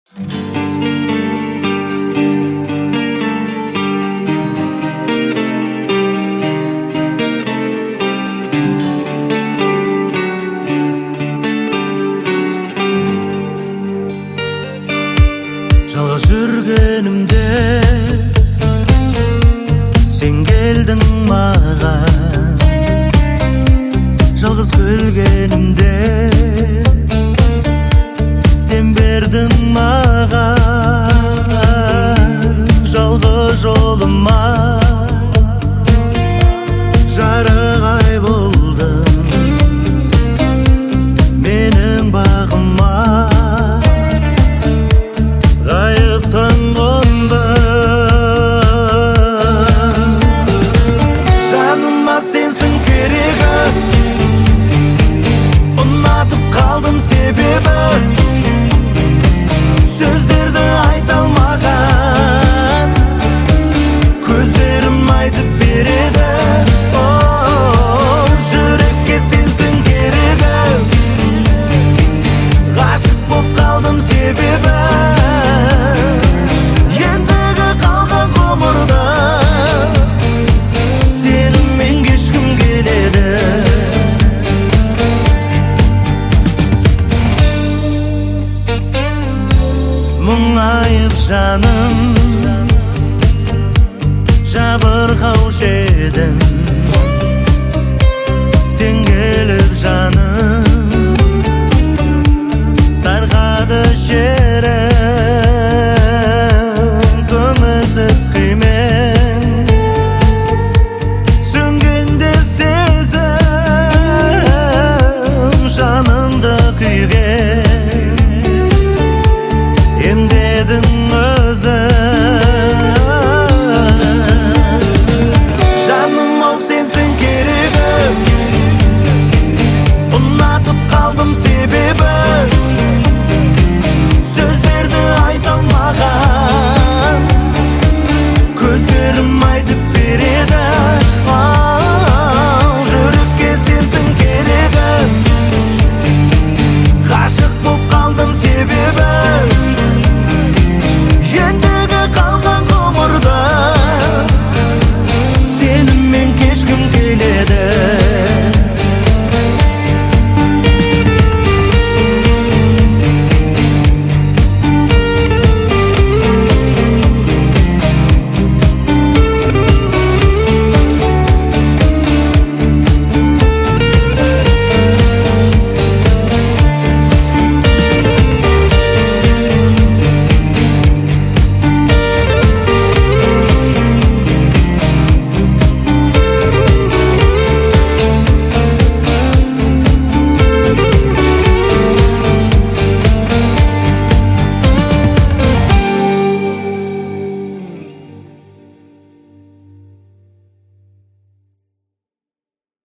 Жалғыз жүргенімде сен келдің маған, жалғыз күлгенімде дем бердің маған. Жалғыз жолыма жарық ай болдың, менің бағыма ғайып таң қонды. Жаныма сенсің керегі, ұнатып қалдым себебі сөздерді айта алмаған, көздерім айтып береді. Жүрекке сенсің керегі, ғашық боп қалдым себебі ендігі қалған ғұмырда сенімен кешкім келеді. Мұңайып жаным, жабырқаушы едім,